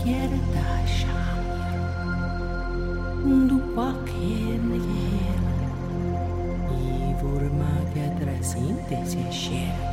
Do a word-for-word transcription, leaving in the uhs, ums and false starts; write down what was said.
certa șamir, după când el, i vorma che trasinte se scel.